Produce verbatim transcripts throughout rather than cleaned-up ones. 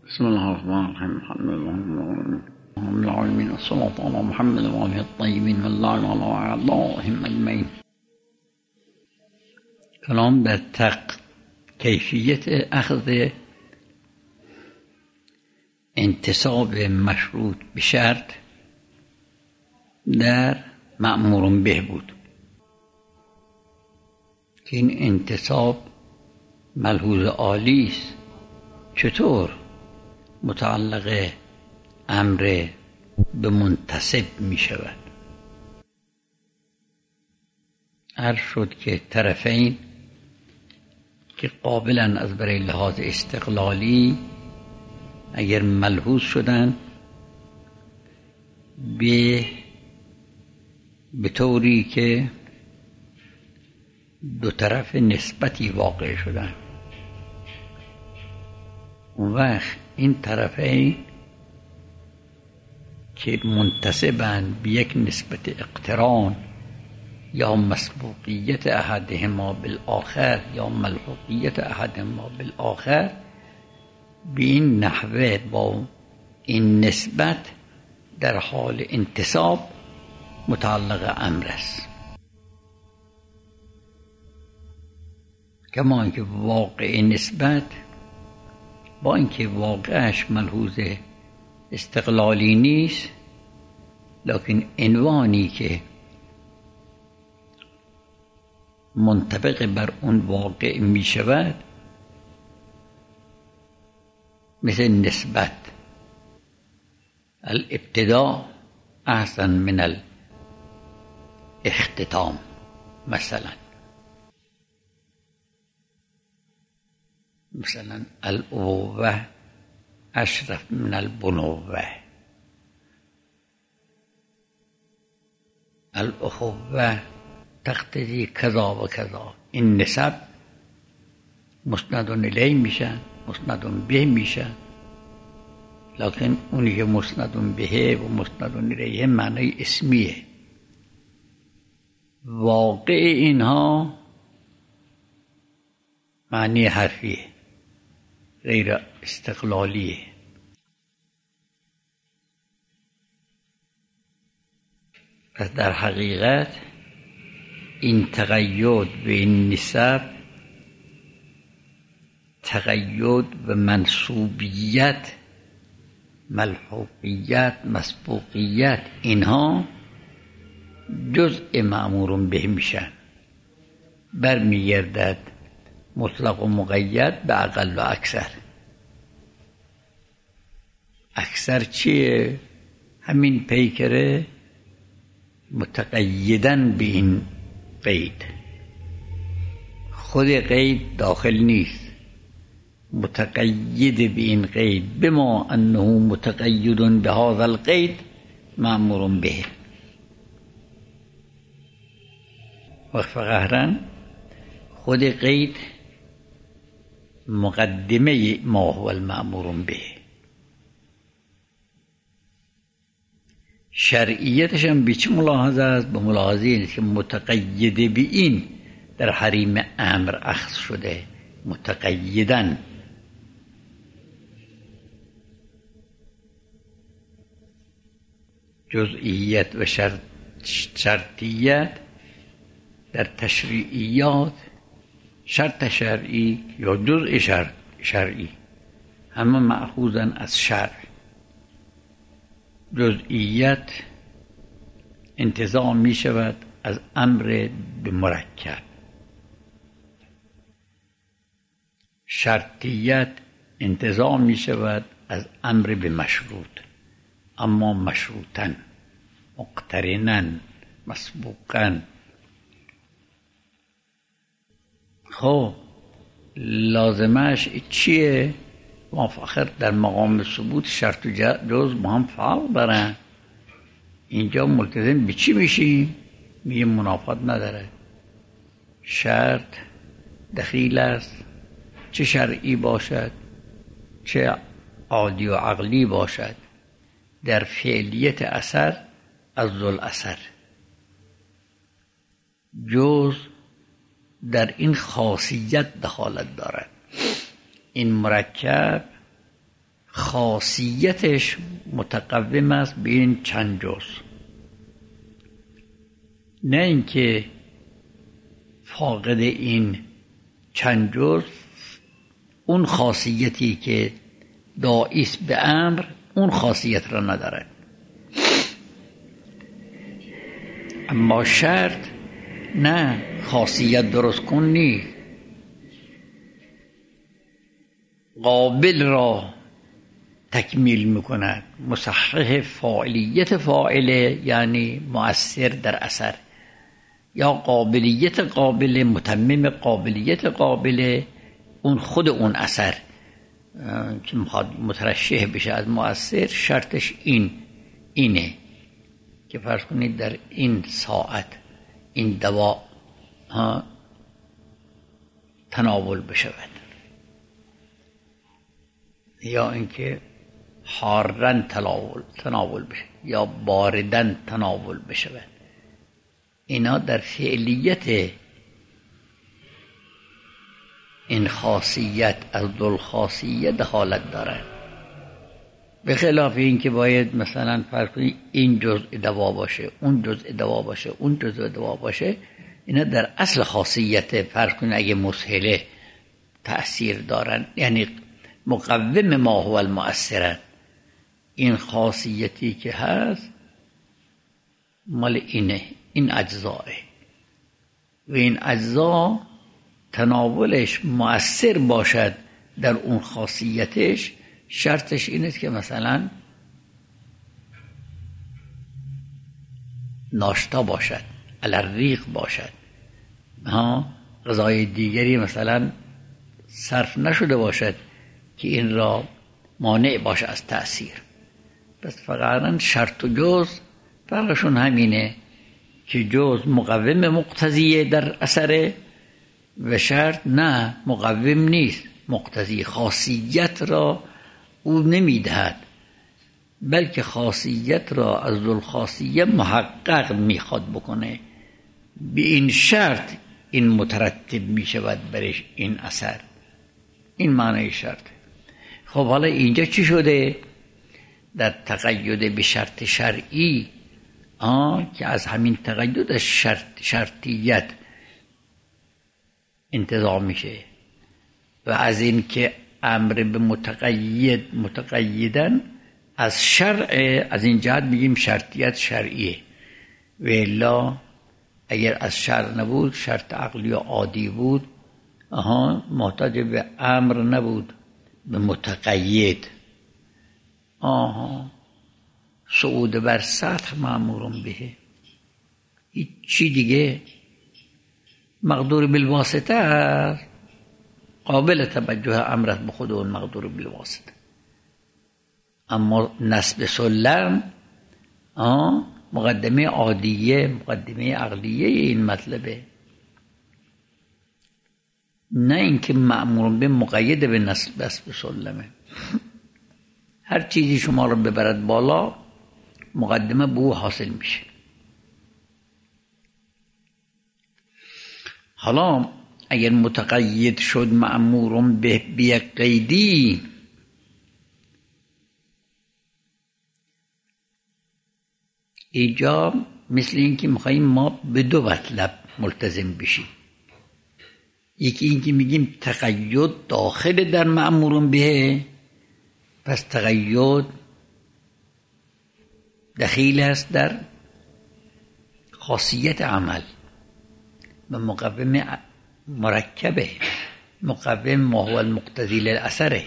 بسم الله الرحمن الرحيم. الحمد لله رب العالمين، والصلاة على محمد وآله الطيبين واللعنة على اللهم أجمعين. کلام در تق کیفیت اخذ انتصاب مشروط به شرط در مأمور به بود که این انتصاب ملحوظ عالی است. چطور متعلق امر به منتصب می شود؟ عرض شد که طرفین که قابلن از برای لحاظ استقلالی اگر ملحوظ شدن به به طوری که دو طرف نسبتی واقع شدن، اون وقت این طرفین که منتسبند به یک نسبت اقتران یا مسبوقیت احدهما بالآخر یا ملحوقیت احدهما بالآخر، به این نحوه با این نسبت در حال انتصاب متعلق امر است. کما اینکه واقع نسبت با اینکه واقعش ملحوظ استقلالی نیست، لکن عنوانی که منطبق بر اون واقع می شود مثل نسبت الابتداء احسن من الاختتام، مثلا مثلا الابوه اشرف من البنوه، الاخوه تقتضی کذا و کذا. این نسب مسند الیه میشن، مسند به میشن، لکن اونی که مسند به و مسند الیه معنی اسمیه. واقع اینها معنی حرفیه، غیر استقلالیه. پس در حقیقت این تقید به این نسب، تقید به منصوبیت، ملحوقیت، مسبوقیت، اینها جزء مأمور به میشن. برمیگردد مطلق و مقید به اقل و اکثر. اکثر چیه؟ همین پیکره متقیدن به این قید. خود قید داخل نیست، متقید به این قید، بما انه متقید به هذا القید مأمور به. و فقهرا خود قید مقدمه ما هو المأمور به. شرعیتش هم به چه ملاحظه است؟ به ملاحظه اینه که متقید به این در حریم امر اخذ شده، متقیدن. جزئیت و شرط شرطیت در تشریعیات، شرط شرعی یا جزء شرط شرعی، همه مأخوذن از شرع. جزئیت انتزاع می شود از امر به مرکب، شرطیت انتزاع می شود از امر به مشروط، اما مشروطن، مقترنن، مسبوقن. خب لازمش چیه؟ آخر در مقام ثبوت شرط و جز با هم فرق دارن. اینجا ملتزم به چی میشیم؟ میگه منافات نداره. شرط دخیل است، چه شرعی باشد چه عادی و عقلی باشد، در فعلیت اثر از ذل اثر. جز در این خاصیت دخالت دارد. این مرکب خاصیتش متقوم است به این چند جز، نه اینکه فاقد این چند جز اون خاصیتی که داعی است به امر اون خاصیت را ندارد. اما شرط نه، خاصیت درست کن نیست، قابل را تکمیل میکند، مصحح فاعلیت فاعله یعنی مؤثر در اثر، یا قابلیت قابل متمم قابلیت قابل اون خود اون اثر که میخواد مترشح بشه از مؤثر. شرطش این اینه که فرض کنید در این ساعت این دوا ها تناول بشود، یا اینکه حارن تناول تناول بشه یا باردن تناول بشود. اینا در فعلیت این خاصیت از ذل خاصیت حالت دارن، به خلاف این که باید مثلا فرض کنید این جزء دوا باشه، اون جزء دوا باشه، اون جزء دوا باشه. اینا در اصل خاصیت فرض کنید اگه مسهله تأثیر دارن، یعنی مقوم ما هو المؤثرن. این خاصیتی که هست مال اینه، این اجزاه، و این اجزا تناولش مؤثر باشد در اون خاصیتش. شرطش این است که مثلا ناشتا باشد، الریق باشد، ها غذای دیگری مثلا صرف نشده باشد که این را مانع باشه از تأثیر. پس فقط شرط و جز فرقشون همینه که جز مقوم مقتضیه در اثره و شرط نه، مقوم نیست، مقتضی. خاصیت را او نمیدهد، بلکه خاصیت را از ذل خاصیه محقق میخواد بکنه. به این شرط این مترتب میشود برش این اثر. این معنی شرط. خب حالا اینجا چی شده؟ در تقید به شرط شرعی آه که از همین تقید شرط شرطیت انتظام میشه و از این که امر به متقید متقیدن از شرع، از این جهت میگیم شرطیت شرعیه. و الا اگر از شرع نبود، شرط عقلی و عادی بود، آها محتاج به امر نبود، به متقید. آها صعود بر سطح مأمورون به، هیچ چی دیگه مقدور بالواسطه است، قابل توجه امرت به خود اون مقدور بالواسطه. اما نسب سلم آه مقدمه عادیه، مقدمه عقلیه این مطلبه، نه اینکه مأمور به مقید به نسب نسب سلمه. هر چیزی شما رو ببرد بالا مقدمه به او حاصل میشه. حالا اگر متقید شد مأمور به بیک قیدی، ایجاب مثل این که میخواییم ما به دو مطلب ملتزم بشیم. یکی این که میگیم تقید داخل در مأمور به، پس تقید دخیل است در خاصیت عمل و مقوم مرکبه، مقوم ما هو المقتضی للاثره.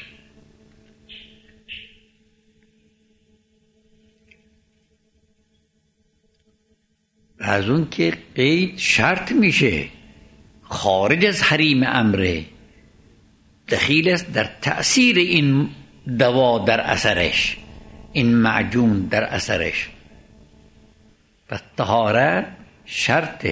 از اون که قید شرط میشه، خارج از حریم امره، دخیل است در تأثیر این دوا در اثرش، این معجون در اثرش. پس طهارت شرطه،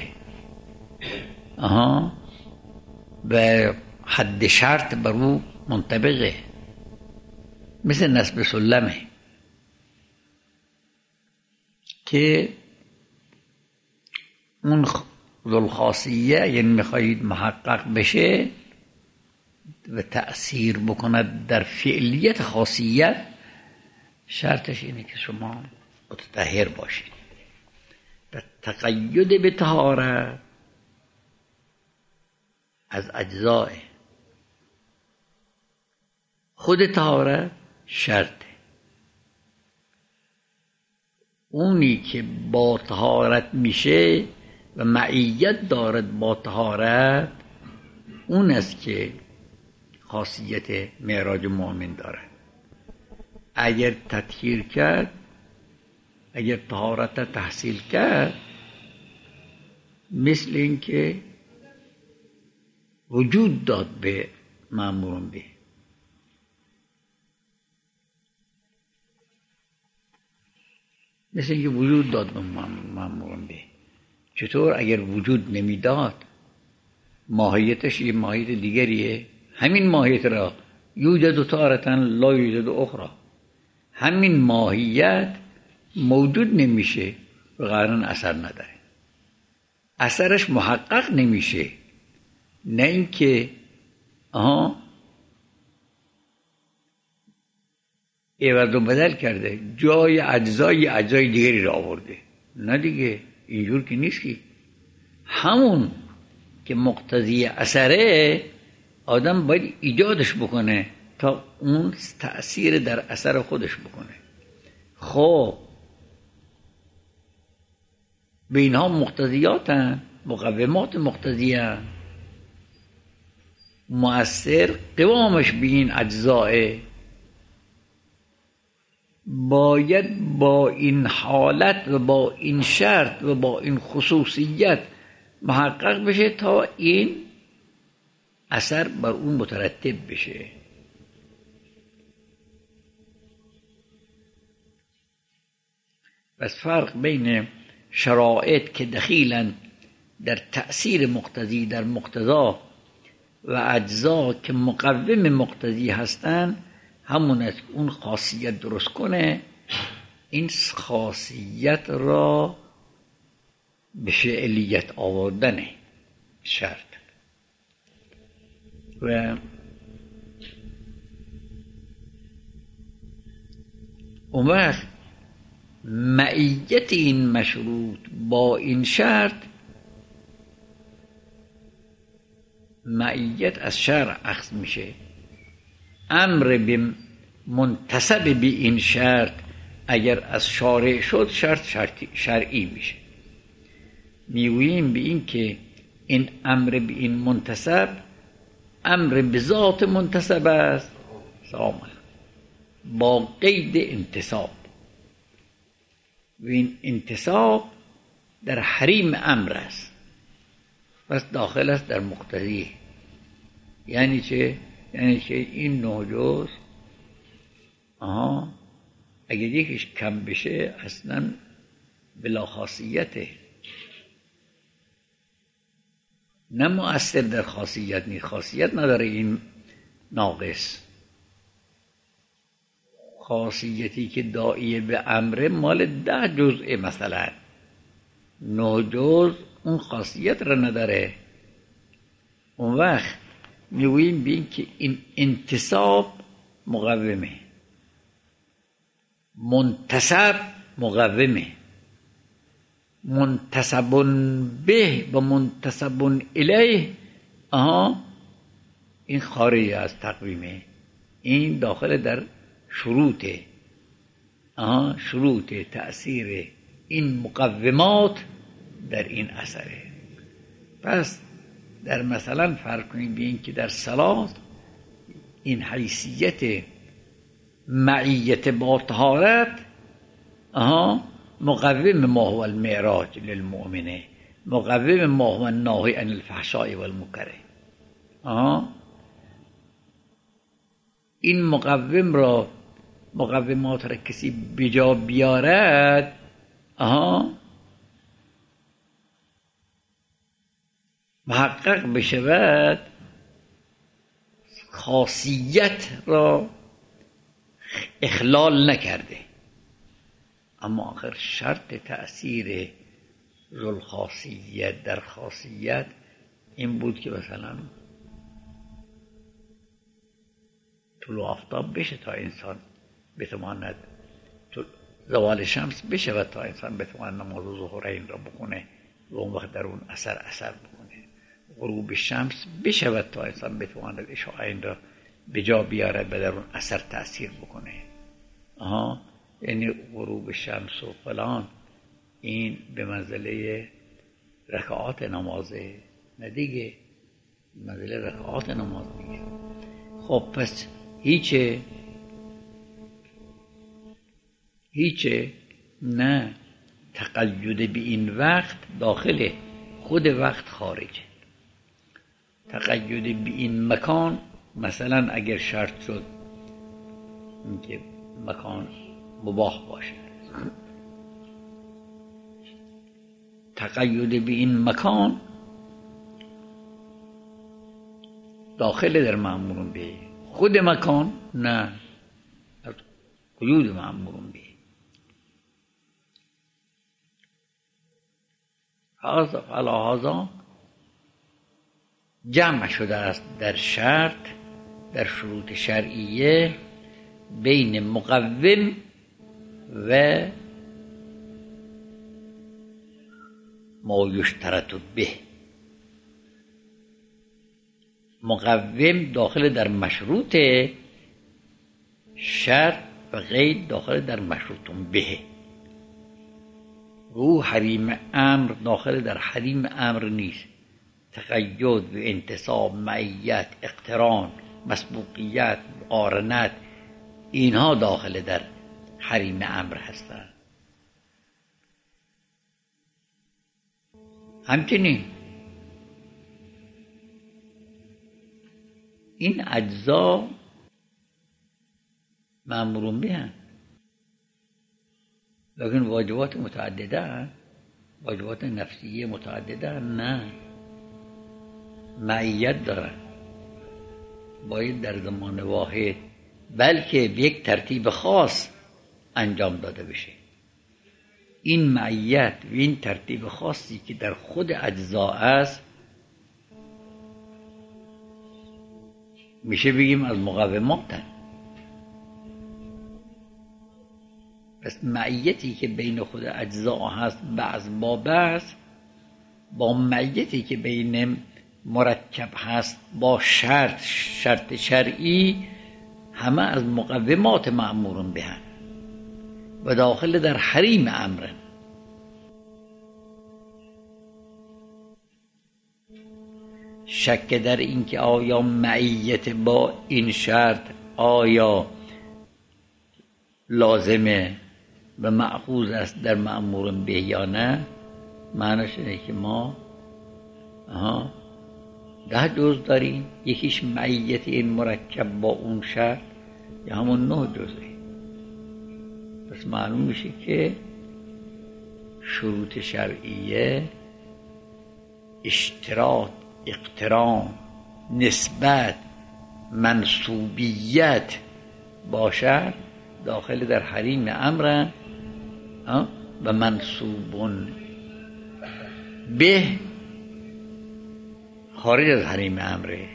آها به حد شرط بر او منطبقه، مثل نسب سلمه که اون ذوالخاصیه یعنی میخواهید محقق بشه و تأثیر بکند در فعلیت خاصیت، شرطش اینه که شما متطهر باشید. در تقید به طهارت از اجزاء خود طهارت شرطه. اونی که با طهارت میشه و معیت دارد با طهارت، اون است که خاصیت معراج مؤمن دارد. اگر تطهیر کرد، اگر طهارت تحصیل کرد، مثل این که وجود داد به مأمور به. مثل این که وجود داد به مأمور به. چطور؟ اگر وجود نمیداد، ماهیتش یه ماهیت دیگریه. همین ماهیت را یوجد تارة لا یوجد اخرى، همین ماهیت موجود نمیشه و قرآن اثر نداره، اثرش محقق نمیشه. نه اینکه آها عوض و بدل کرده، جای اجزای اجزای دیگری را آورده. نه دیگه، اینجور که نیست. که همون که مقتضی اثره، آدم باید ایجادش بکنه تا اون تأثیر در اثر خودش بکنه. خب به اینها مقتضیاتن، مقومات مقتضیه، مؤثر قوامش به این اجزاء باید با این حالت و با این شرط و با این خصوصیت محقق بشه تا این اثر بر اون مترتب بشه. بس فرق بین شرایط که دخیلن در تأثیر مقتضی در مقتضا و اجزا که مقوم مقتضی هستن همون است. اون خاصیت درست کنه، این خاصیت را به فعلیت آوردنه شرط. و اون وقت معیت این مشروط با این شرط، معیت از شرع اخذ میشه. امر به منتسب به این شرط اگر از شارع شد، شرط شرعی میشه. میگوییم به این که این امر به این منتسب امر به ذات منتسب است، سامن با قید انتساب. و این انتساب در حریم امر است، پس داخل است در مقتضی. یعنی چه؟ یعنی که این نوجوز آها اگر یکیش کم بشه اصلا بلا خاصیته، نه مؤثر در خاصیت نیست، خاصیت نداره این ناقص. خاصیتی که داعیه به امر مال ده جزء، مثلا نه جزء اون خاصیت را نداره. اون وقت میگوییم بین که این انتصاب مقومه، منتسب مقومه، منتسب به و منتسب الیه آها این خارج از تقویمه، این داخل در شروطه. آها شروط تأثیر این مقومات در این اثره. پس در مثلا فرق کنیم بین که در صلات این حیثیت معیت با طهارت آها مقوم ما هو المعراج للمؤمنه، مقوم ما هو الناهی عن الفحشاء والمنکر. آها این مقوم را، مقومات را کسی بجا بیارد آها محقق بشود، خاصیت را اخلال نکرده. اما آخر شرط تأثیر ذل خاصیت در خاصیت این بود که مثلا طلوع آفتاب بشه تا انسان بتواند زوال شمس بشه و تا انسان بتواند نماز ظهرین را بکنه و اون وقت در اون اثر اثر بکنه. غروب شمس بشه تا انسان بتواند عشاءین را به جا بیاره و در اون اثر تأثیر بکنه. آها، یعنی غروب شمس و فلان این به منزله رکعات نمازه، نه دیگه، به منزله رکعات نماز دیگه. خب پس هیچه هیچه نه تقید به این وقت داخل خود وقت خارجه. تقید به این مکان، مثلا اگر شرط شد اینکه مکان مباح باشه، تقید به این مکان داخل در مأمور به، خود مکان نه، از قیود مأمور به. علی هذا جمع شده است در شرط، در شروط شرعیه بین مقوم و ما یشترط به. مقوم داخل در مشروط شرط و قید داخل در مشروط به. او حریم امر داخل در حریم امر نیست. تقید و انتصاب، معیت، اقتران، مسبوقیت، مقارنت، اینها داخل در حریم امر هستند. همچنین این اجزا مأمورون به هستند، لیکن واجبات متعدده هستند، واجبات نفسیه متعدده هستند. نه، معیت دارن، باید در زمان واحد بلکه به یک ترتیب خاص انجام داده بشه. این معیت و این ترتیب خاصی که در خود اجزا است میشه بگیم از مقومات. پس معیتی که بین خود اجزا هست بعض با بعض، با معیتی که بین مرکب هست با شرط شرط شرعی، همه از مقومات مأمورون به هم و داخل در حریم امرن. شک در این که آیا معیت با این شرط آیا لازمه و مأخوذ است در مأمورون به یا نه، معنیش اینه که ما آها ده جز داریم، یکیش معیت این مرکب با اون شرط یا همون نه جزه. پس معلوم میشه که شروط شرعیه اشتراط، اقتران، نسبت، منسوبیت باشد داخل در حریم امرن و منسوبون به خارج از حریم امره.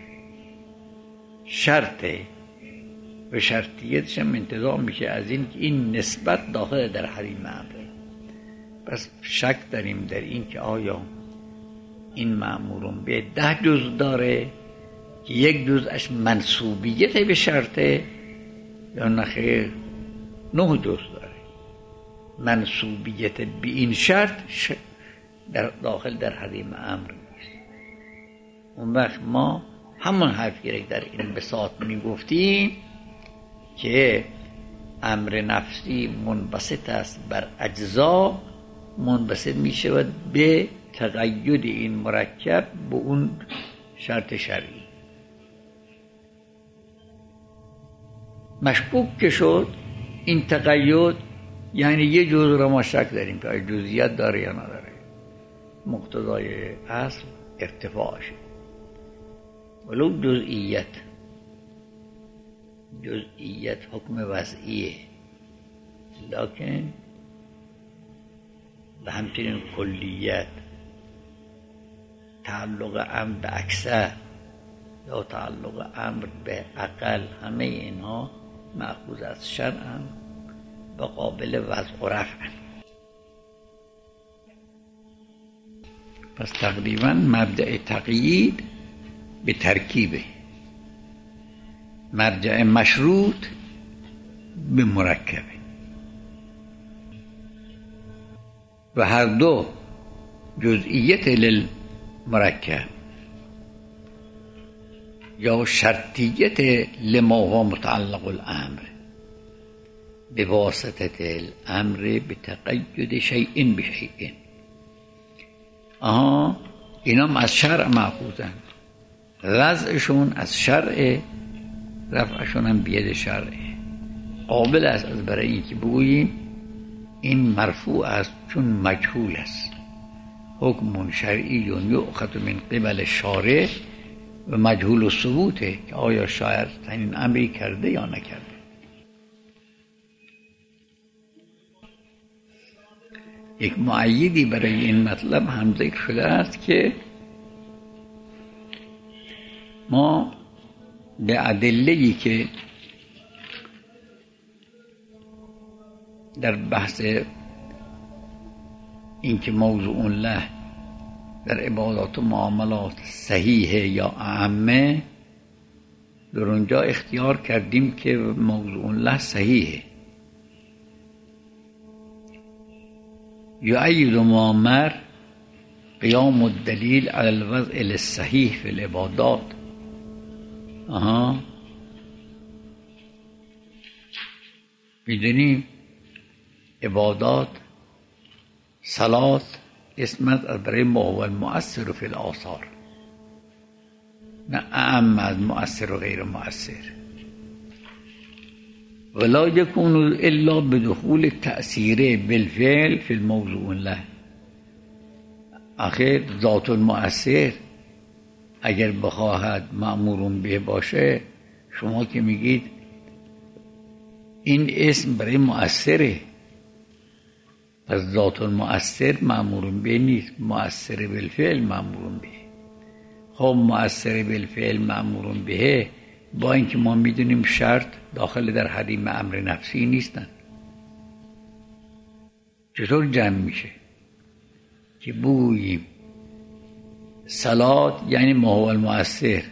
شرطه و شرطیتش هم انتظام میشه از این که این نسبت داخل در حریم امره. پس شک داریم در این که آیا این مأمورون به ده جز داره که یک جزش منسوبیت به شرطه یا نخیر نه جز داره. منسوبیت به این شرط در داخل در حریم امر نیست. اون وقت ما همون حرفی که در این بساط میگفتیم که امر نفسی منبسط است بر اجزا، منبسط میشود به تقید این مرکب به اون شرط شرعی. مشکوک که شد این تقید، یعنی یه جزء را ما شک داریم که آیا جزئیت داره یا نداره. مقتضای اصل ارتفاعشه، ولو جزئیت جزئیت حکم وضعیه، لکن و همچنین کلیت تعلق ام به اکثر یا تعلق امر به عقل، همه اینها مأخوذ از شرع و قابل وضع و رفع. پس تقریبا مبدأ تقیید به ترکیبه، مرجع مشروط به مرکبه و هر دو جزئیت للمرکب یا شرطیت لما هو متعلق الامر به واسطه الامر به تقید شیء بشیء. آها، اینام از شرع مأخوذن، وضعشون از شرع، رفعشون هم بید شرعه. قابل است از برای اینکه بگوییم این مرفوع است چون مجهول است، حکم شرعی یؤخذ من قبل شارع و مجهول الثبوته که آیا شاعر این امری کرده یا نکرده. یک مؤیدی برای این مطلب هم ذکر شده است که ما به ادله‌ای که در بحث اینکه موضوع له در عبادات و معاملات صحیحه یا اعمه، در اونجا اختیار کردیم که موضوع له صحیحه. یؤید ما مر قیام الدلیل علی الوضع الصحیح فی العبادات. آها، میدونیم عبادات صلات اسمت از برای ما هو المؤثر فی الآثار، نه اعم از مؤثر و غیر مؤثر. ولا یکون الا بدخول تأثیر بالفعل فی الموضوع له. آخر ذات المؤثر اگر بخواهد مأمورون به باشه، شما که میگید این اسم برای مؤثره، پس ذات المؤثر مأمورون به نیست، مؤثر بالفعل مأمورون به. خب مؤثر بالفعل مأمورون به، با اینکه ما میدونیم شرط داخل در حریم امر نفسی نیستن، چطور جمع میشه که بگوییم صلات یعنی ما هو المؤثر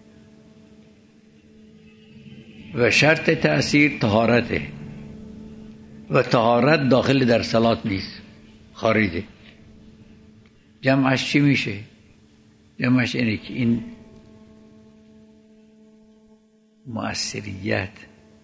و شرط تأثیر طهارته و طهارت داخل در صلات نیست، خارجه. جمعش چی میشه؟ جمعش اینه که این مؤثریت،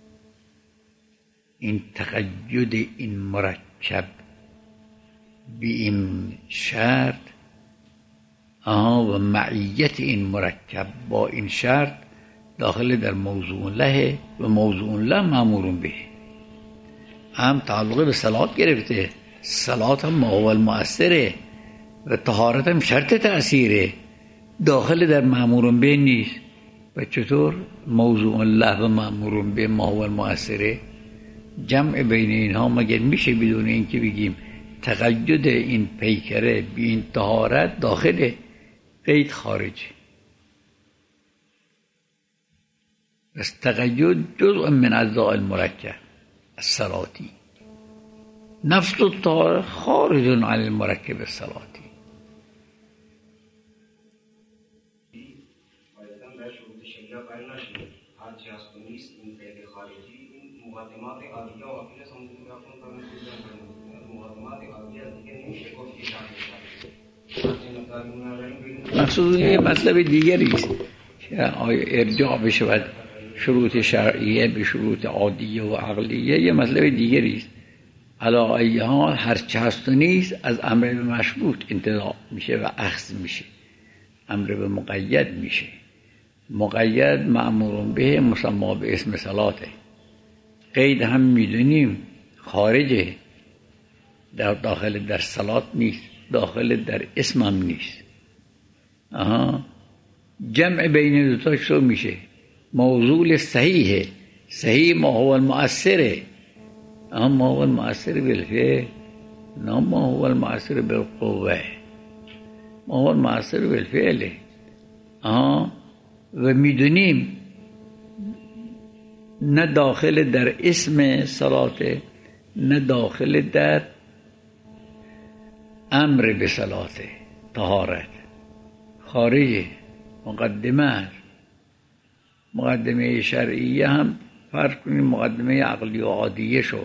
این تقید این مرکب به این شرط، آها، و معیت این مرکب با این شرط داخل در موضوع له و موضوع له مأمورون به. هم تعلق به صلات گرفته، صلات هم ما هو المؤثره و طهارت هم شرط تأثیره، داخل در مأمورون به نیست. و چطور موضوع له و مأمورون به ما هو المؤثره؟ جمع بین اینها مگر میشه بدون اینکه بگیم تقید این پیکره به این طهارت داخل، قید خارجی؟ بس تقید جزء من اجزاء المرکب الصلاتی، نفس الطهارت خارج عن المرکب الصلاتی. مقصود یه مطلب دیگری است که ارجاع بشود شروط شرعیه به شروط عادیه و عقلیه، یه مطلب دیگری است. علی ای حال هر چه هست و نیست از امر به مشروط انتزاع میشه و اخذ میشه، امر به مقید میشه. مقید مأمورون به مسما به اسم صلاته، قید هم میدونیم خارجه، در داخل در صلات نیست، داخل در اسم هم نیست. آها، جمع بین دوتاش رو میشه موضوع صحیحه، صحیح ما هو المؤثره، اما ما هو المؤثر بالفعل، نه ما هو المؤثر بالقوه، ما هو المؤثر بالفعل. آها، و میدونیم نه داخل در اسم صلاته نه داخل در امر به صلاته. طهارت خارجه، مقدمه مقدمه شرعیه هم فرض کنیم مقدمه عقلی و عادیه شد،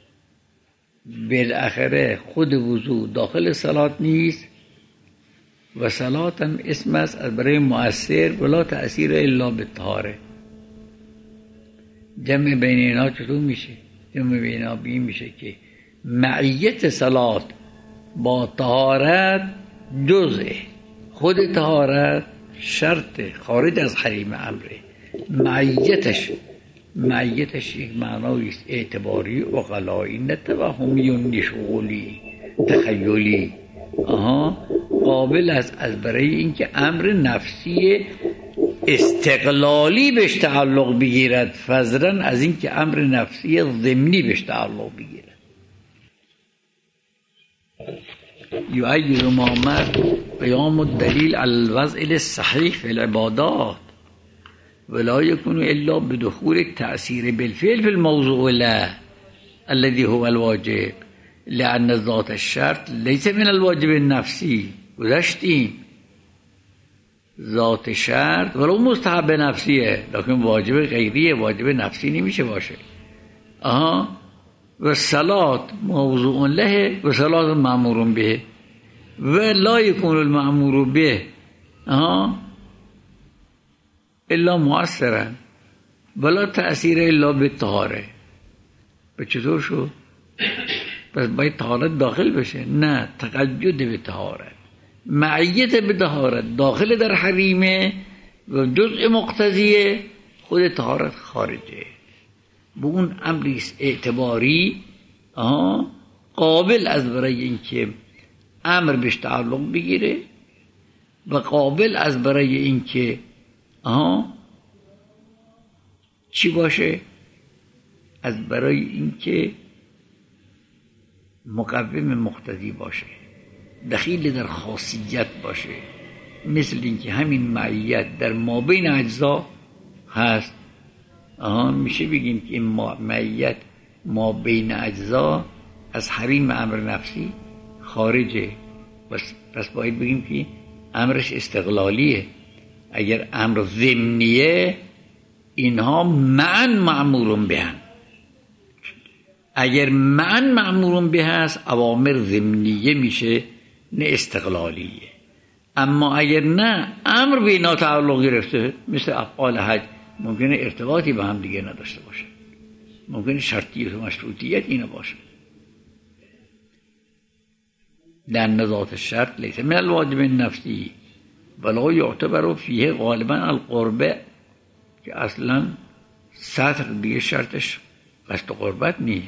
بالاخره خود وضوع داخل صلات نیست و صلات هم اسم است از برای مؤثر ولا تأثیر الا بالطهاره. جمع بین اینا چطور میشه؟ جمع بین اینا بی میشه که معیت صلات با طهارت جزء، خود طهارت شرط خارج از حریم امره، معیتش معیتش یک معنایی است اعتباری و غلایی، نه توهمی و نشغولی تخیلی. آها قابل است از برای اینکه امر نفسی استقلالی بهش تعلق بگیرد فضلا از اینکه امر نفسی ضمنی بهش تعلق بگیرد. یؤید ما مر قیام الدلیل علی الوضع الصحیح فی العبادات ولا يكون الا بدخول التأثير بالفعل في الموضوع له الذي هو الواجب لأن ذات الشرط ليس من الواجب النفسي. گذشتیم ذات شرط ولو مستحب نفسیه لکن واجب غیریه، واجب نفسی نمیشه باشه. آها و صلات موضوع له و صلات مأمور به و لا يكون المأمور به آها الا مؤثرا ولا تأثیر الا بالطهاره. به چطور شد؟ پس باید طهارت داخل بشه؟ نه، تقید به طهارت، معیت به طهارت داخل در حریمه و جزء مقتضیه، خود طهارت خارجه. به اون امریست اعتباری آها قابل از برای اینکه امر بهش تعلق بگیره و قابل از برای اینکه آها چی باشه؟ از برای اینکه مقوم مقتضی باشه، دخیل در خاصیت باشه، مثل اینکه همین معیت در مابین اجزا هست. آها میشه بگیم که این معیت مابین اجزا از حریم امر نفسی خارجه، پس پس باید بگیم که امرش استقلالیه. اگر امر ضمنیه اینها معاً مأمورون به هم، اگر معاً مأمورون به هست اوامر ضمنیه میشه نه استقلالیه. اما اگر نه امر به اینا تعلق گرفته مثل افعال حج ممکنه ارتباطی به هم دیگه نداشته باشه، ممکنه شرطیت و مشروطیت اینا باشه. لأن ذات الشرط ليس من الواجب النفسي ولا يعتبر فيه غالبا القربه، که اصلا سطر دیگه شرطش قصد قربت نیست،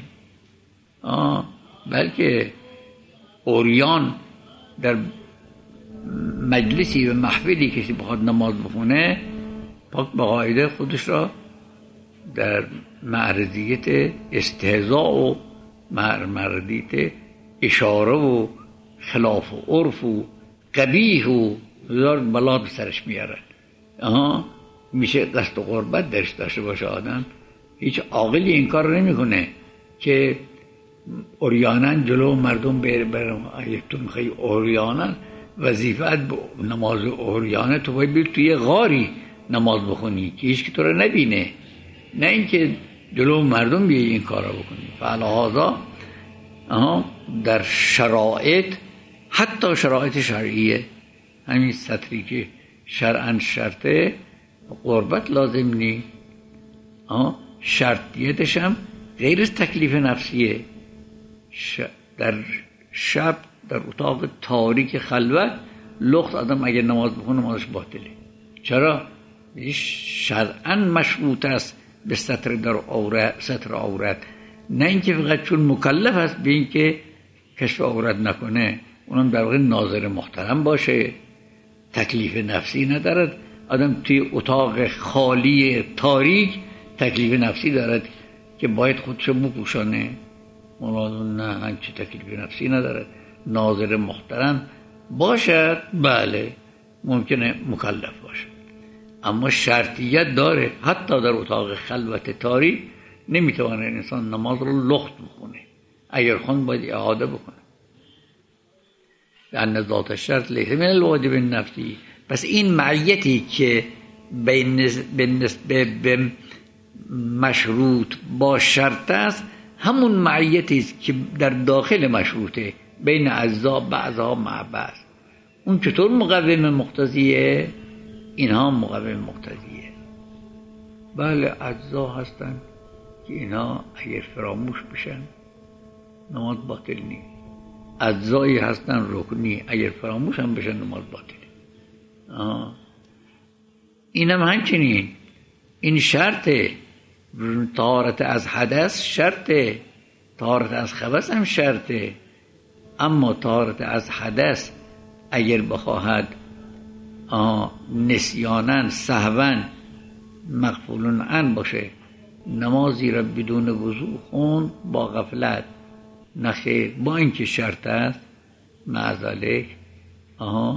بلکه اوریان در مجلسی و محفلی کسی بخواد نماز بخونه پاک به قاعده خودش را در معرضیت استهزاء و معرضیت اشاره و خلاف و عرف و قبیح و هزار بلا به سرش میاره. آها میشه قصد و قربت درش داشته باشه آدم. هیچ عاقلی این کار رو نمیکنه که اوریانن جلو مردم بره برم. اگه تو میخوای اوریانن وظیفت نماز اوریانه تو باید بیر توی غاری نماز بخونی که هیچ که تو رو نبینه، نه اینکه جلو مردم بیایی این کار رو بکنی. فعلا هذا در شرایط حتی شرایط شرعیه همین سطری که شرعاً شرطه قربت لازم نی، شرطیتش هم غیر از تکلیف نفسیه. در شب در اتاق تاریک خلوت لخت آدم اگر نماز بخونه نمازش باطله. چرا؟ شرعاً مشروط است به ستر در عورت، ستر عورت، نه اینکه فقط چون مکلف است به اینکه کشف عورت نکنه، اونم در واقع ناظر محترم باشه، تکلیف نفسی ندارد. آدم توی اتاق خالی تاریک تکلیف نفسی دارد که باید خودشو بپوشانه، اون نه هنچه تکلیف نفسی ندارد. ناظر محترم باشد، بله ممکنه مکلف باشه، اما شرطیت داره. حتی در اتاق خلوت تاریک نمیتونه انسان نماز رو لخت بخونه، اگر خون باید اعاده بکنه. لأن ذات الشرط لیس من الواجب النفسی. پس این معیتی که به نسبت به مشروط با شرط است، همون معیتی است که در داخل مشروطه، بین اجزا بعضها مع بعض. اون چطور مقوم مقتضیه؟ اینها مقوم مقتضیه. بله اجزا هستن که اینها اگر فراموش بشن نماز باطل نیست. اجزایی هستن رکنی، اگر فراموش هم بشن نماز باطله. آه. اینم همچنین، این شرطه. طهارت از حدث شرطه، طهارت از خبث هم شرطه. اما طهارت از حدث اگر بخواهد نسیانن سهون مغفولن عن باشه، نمازی را بدون وضو خون با غفلت، نخیر، با اینکه شرط است معذالک آها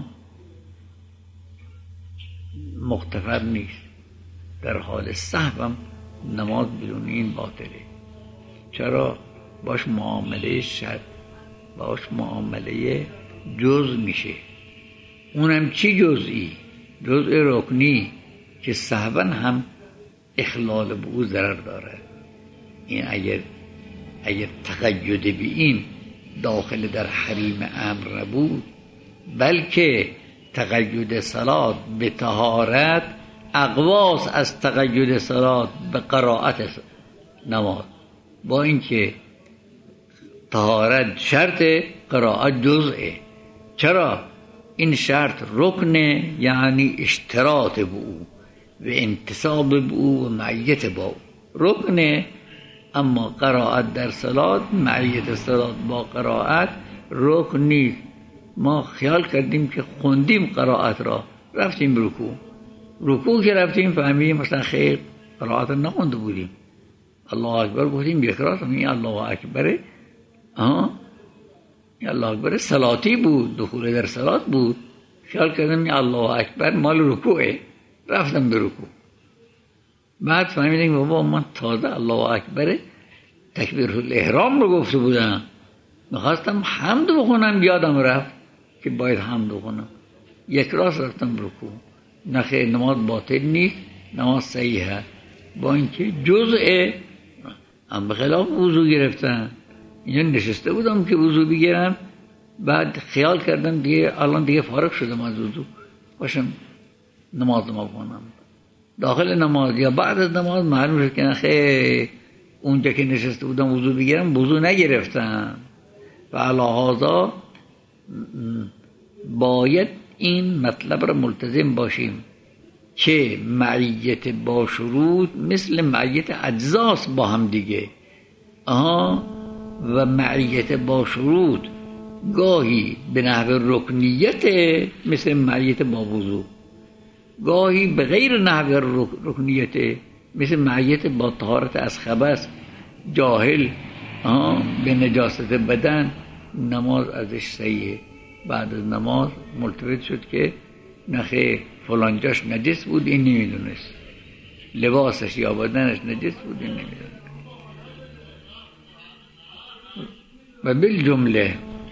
مغتفر نیست. در حال سهوم نماز بدون این باطله. چرا؟ باش معامله شرط، باش معامله جز میشه. اونم چی جزئی؟ جزء رکنی که سهوا هم اخلال به او ضرر داره. این اگر اگر تقید به این داخل در حریم امر نبود، بلکه تقید صلات به طهارت اقواس از تقید صلات به قرائت نماز، با اینکه طهارت شرط، قرائت جزئه. چرا؟ این شرط رکنه، یعنی اشتراط به او و انتصاب به او و معیت با او رکنه. اما قرائت در صلات، معیت صلات با قرائت رکن نیست. ما خیال کردیم که خوندیم قرائت را، رفتیم رکوع، رکوع که رفتیم فهمیدیم مثلا خیر قرائت نخونده بودیم، الله اکبر گفتیم یک راست، این الله اکبره آها این الله اکبر صلاتی بود، دخول در صلات بود. خیال کردم این الله اکبر مال رکوعه، رفتم به رکوع. بعد فهمیدیم بابا من تازه الله اکبر تکبیرالاحرام رو گفته بودم، میخواستم حمد بخونم یادم رفت که باید حمد بخونم، یک راست رفتم رکوع. نخیر، نماز باطل نیست، نماز صحیحه، با اینکه جزء هم به خلاف وضو گرفتن. اینجا نشسته بودم که وضو بگیرم، بعد خیال کردم دیگه الان دیگه فارغ شدم از وضو، باشم نماز ما بخونم. داخل نماز یا بعد از نماز معلوم شد که نخیر اونجا که نشسته بودم وضو بگیرم وضو نگرفتم. و علی هذا باید این مطلب را ملتزم باشیم که معیت با شروط مثل معیت اجزاست با هم دیگه. آها و معیت با شروط گاهی به نحو رکنیت مثل معیت با وضو، گاهی به غیر نحو رکنیت مثل معیت با طهارت از خبث. جاهل به نجاست بدن نماز ازش صحیحه، بعد از نماز ملتفت شد که نخیر فلانجاش نجس بود، این نمیدونست، لباسش یا بدنش نجس بود، این نمیدونست. و بالجمله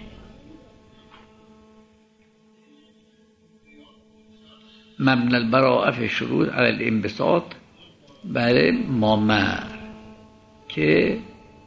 مبنى البراءة في الشروط على الانبساط برای مامر که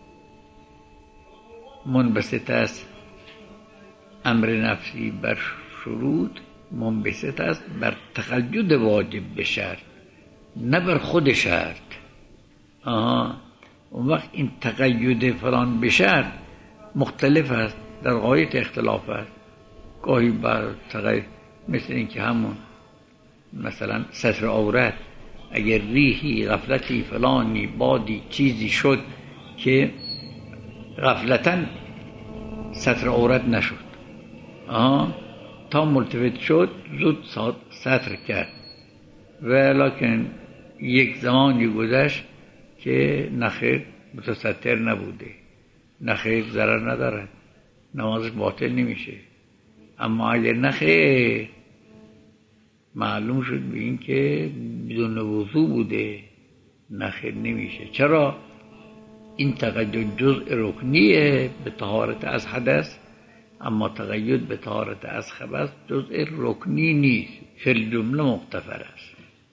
منبسط است، امر نفسی بر شروط منبسط است بر تقید واجب به شرط، نه بر خود شرط. آها اون وقت این تقید فلان به شرط مختلف است، در غایت اختلاف است. گاهی بر تقید مثل این که همون مثلا ستر عورت، اگر ریحی غفلتی فلانی بادی چیزی شد که غفلتاً ستر عورت نشد، آها تا ملتفت شد زود ستر کرد، ولیکن یک زمانی گذشت که نخیر متستر نبوده، نخیر ضرر نداره، نمازش باطل نمیشه. اما اگر نخیر معلوم شد به این که بدون وضو بوده. نخیر نمیشه. چرا؟ این تقید جزء رکنیه به طهارت از حدث، اما تقید به طهارت از خبث جزء رکنی نیست، فی الجمله مغتفر است.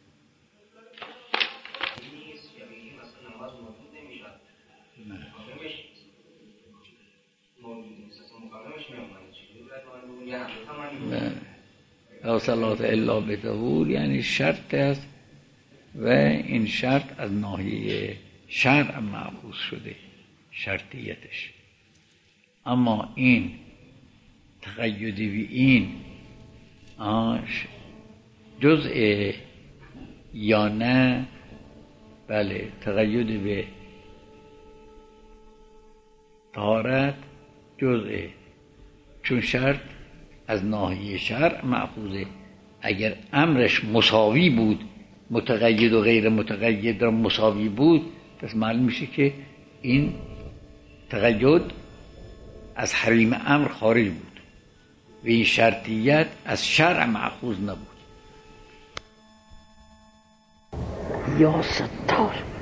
لا صلاة الا بطهور یعنی شرط است و این شرط از ناحیه شرع مأخوذ شده شرطیتش. اما این تقید به این جزء یا نه؟ بله، تقید به طهارت جزء، چون شرط از ناحیه شرع مأخوذه. اگر امرش مساوی بود، متقید و غیر متقید را مساوی بود، پس معلوم میشه که این تقید از حریم امر خارج بود و این شرطیت از شرع مأخوذ نبود. یا ستار.